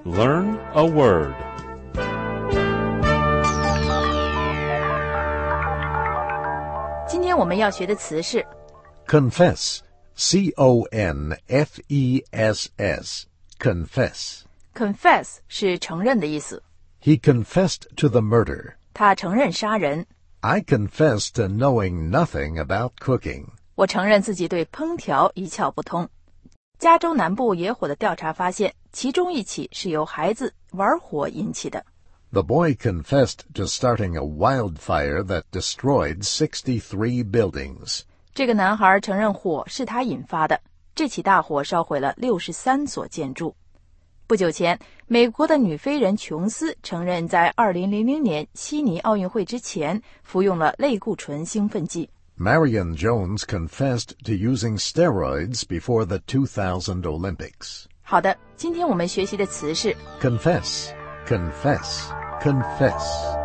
Learn a word. 今天我们要学的词是 confess, C-O-N-F-E-S-S, confess. confess 是承认的意思。 He confessed to the murder. 他承认杀人。 I confess to knowing nothing about cooking. 我承认自己对烹调一窍不通。加州南部野火的调查发现，其中一起是由孩子玩火引起的。 The boy confessed to starting a wildfire that destroyed 63 buildings. 这个男孩承认火是他引发的，这起大火烧毁了63所建筑。不久前，美国的女飞人琼斯承认在2000年悉尼奥运会之前服用了类固醇兴奋剂。 Marion Jones confessed to using steroids before the 2000 Olympics. 好的，今天我们学习的词是 Confess, confess, confess.